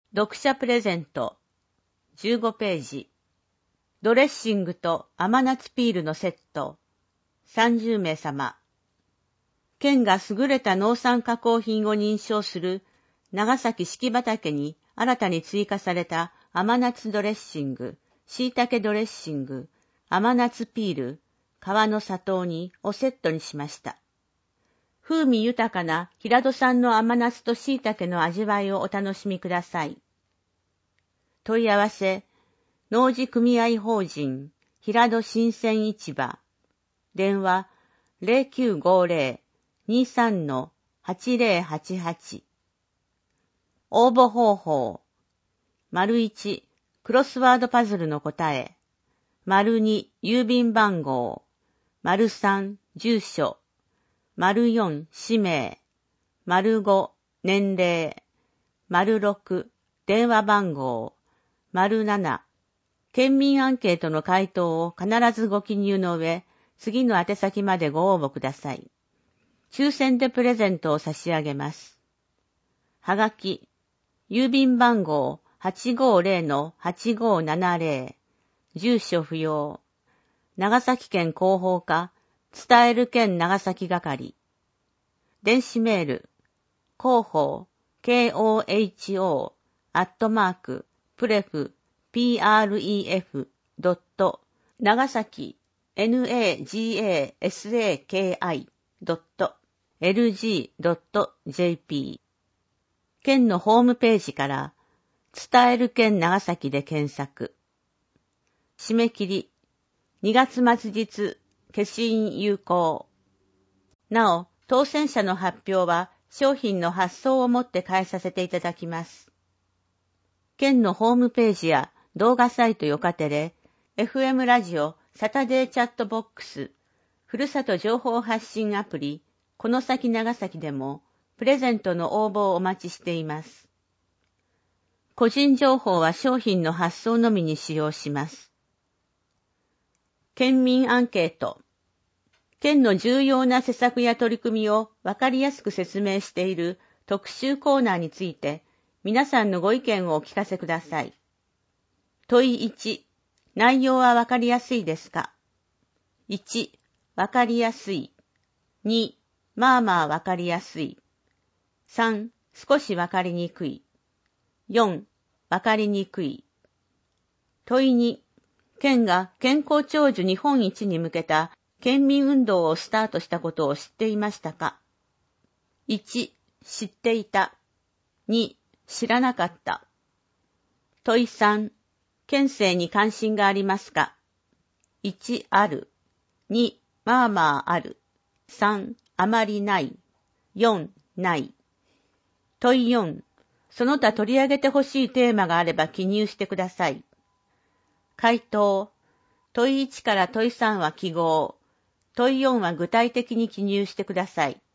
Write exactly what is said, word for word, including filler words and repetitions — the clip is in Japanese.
読者プレゼントじゅうごページ。ドレッシングと甘夏ピールのセットさんじゅうめいさま。県が優れた農産加工品を認証する長崎四季畑に新たに追加された甘夏ドレッシング、椎茸ドレッシング、甘夏ピール、皮の砂糖煮をセットにしました。風味豊かな平戸産の甘夏と椎茸の味わいをお楽しみください。問い合わせ、農事組合法人平戸新鮮市場、電話 ゼロきゅうごゼロ にさん はちゼロはちはち。応募方法、丸いち、クロスワードパズルの答え、丸に、郵便番号、丸さん、住所、丸よん、氏名、丸ご、年齢、丸ろく、電話番号、丸なな、県民アンケートの回答を必ずご記入の上、次の宛先までご応募ください。抽選でプレゼントを差し上げます。はがき、郵便番号 はちごゼロのはちごななゼロ、住所不要、長崎県広報課、伝える県長崎係。電子メール、広報、ケーオーエイチオー、アットマーク、プレフ、ピーアールイーエフ、ドット、長崎、ナガサキ、ドット、エルジードットジェーピー。県のホームページから、伝える県長崎で検索。締め切り、にがつ末日、消印有効。なお、当選者の発表は商品の発送をもって返させていただきます。県のホームページや動画サイトよかてれ、エフエム ラジオサタデーチャットボックス、ふるさと情報発信アプリ、この先長崎でも、プレゼントの応募をお待ちしています。個人情報は商品の発送のみに使用します。県民アンケート。県の重要な施策や取り組みをわかりやすく説明している特集コーナーについて、皆さんのご意見をお聞かせください。問いいち、内容はわかりやすいですか？ いち、わかりやすい。に、まあまあわかりやすい。さん、少しわかりにくい。よん、わかりにくい。問いに、県が健康長寿日本一に向けた県民運動をスタートしたことを知っていましたか？ いち、知っていた。に、知らなかった。問いさん、県政に関心がありますか？ いち、ある。に、まあまあある。さん、あまりない。よん、ない。問いよん、その他取り上げてほしいテーマがあれば記入してください。回答、問いいちから問いさんは記号、問いよんは具体的に記入してください。